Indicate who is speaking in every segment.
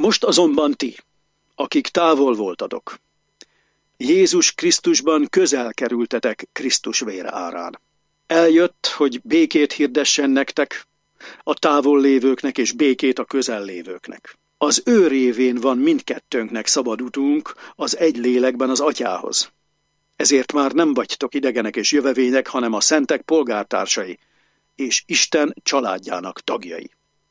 Speaker 1: Most azonban ti, akik távol voltatok, Jézus Krisztusban közel kerültetek Krisztus vére árán. Eljött, hogy békét hirdessen nektek, a távol lévőknek és békét a közel lévőknek. Az ő révén van mindkettőnknek szabad utunk az egy lélekben az Atyához. Ezért már nem vagytok idegenek és jövevények, hanem a szentek polgártársai, és Isten családjának tagjai.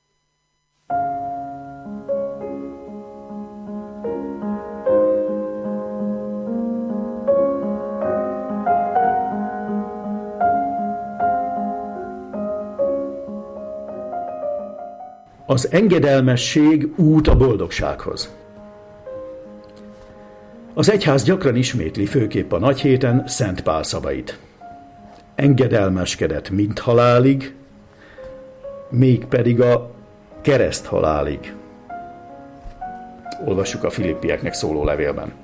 Speaker 2: Az engedelmesség út a boldogsághoz. Az egyház gyakran ismétli, főképp a nagyhéten, Szent Pál szavait. Engedelmeskedett mind halálig, mégpedig a kereszt halálig. Olvassuk a Filippieknek szóló levélben.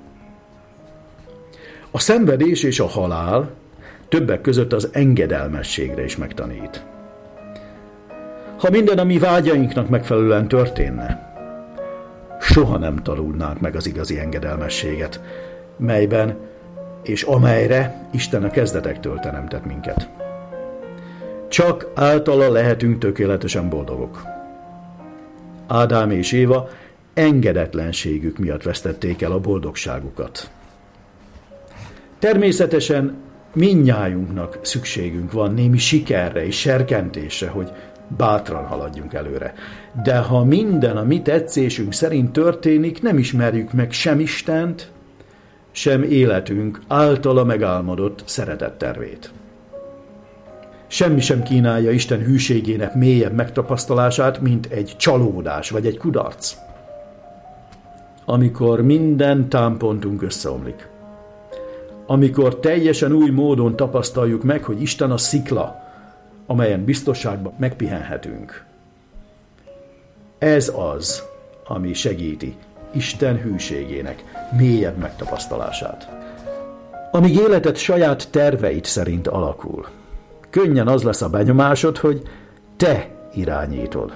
Speaker 2: A szenvedés és a halál többek között az engedelmességre is megtanít. Ha minden a mi vágyainknak megfelelően történne, soha nem tanulnánk meg az igazi engedelmességet, melyben és amelyre Isten a kezdetektől teremtett minket. Csak általa lehetünk tökéletesen boldogok. Ádám és Éva engedetlenségük miatt vesztették el a boldogságukat. Természetesen mindnyájunknak szükségünk van némi sikerre és serkentésre, hogy bátran haladjunk előre. De ha minden a mi tetszésünk szerint történik, nem ismerjük meg sem Istent, sem életünk általa megálmodott szeretettervét. Semmi sem kínálja Isten hűségének mélyebb megtapasztalását, mint egy csalódás vagy egy kudarc. Amikor minden támpontunk összeomlik. Amikor teljesen új módon tapasztaljuk meg, hogy Isten a szikla, amelyen biztonságban megpihenhetünk. Ez az, ami segíti Isten hűségének mélyebb megtapasztalását. Amíg életed saját terveit szerint alakul, könnyen az lesz a benyomásod, hogy te irányítod.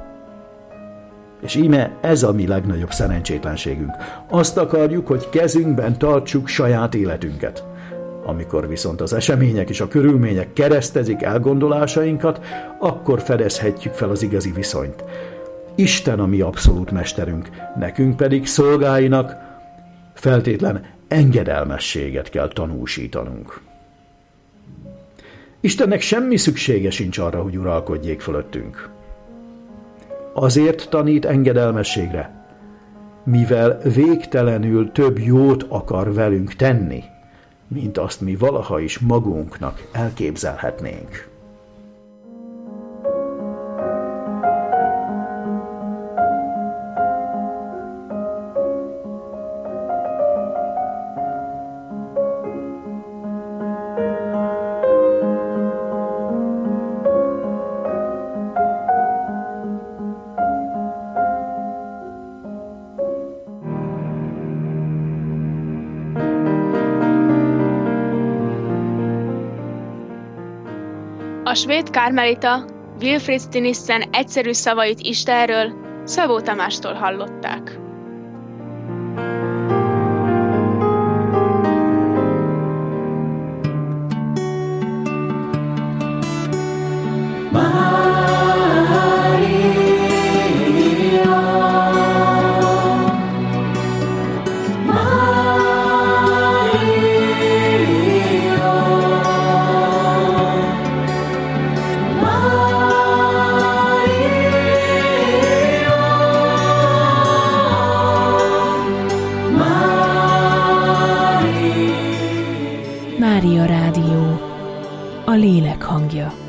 Speaker 2: És íme ez a mi legnagyobb szerencsétlenségünk. Azt akarjuk, hogy kezünkben tartsuk saját életünket. Amikor viszont az események és a körülmények keresztezik elgondolásainkat, akkor fedezhetjük fel az igazi viszonyt. Isten a mi abszolút mesterünk, nekünk pedig szolgáinak feltétlen engedelmességet kell tanúsítanunk. Istennek semmi szüksége sincs arra, hogy uralkodjék fölöttünk. Azért tanít engedelmességre, mivel végtelenül több jót akar velünk tenni, mint azt mi valaha is magunknak elképzelhetnénk.
Speaker 3: A svéd karmelita Wilfrid Stinissen egyszerű szavait Istenről Szabó Tamástól hallották.
Speaker 4: Mária Rádió, a lélek hangja.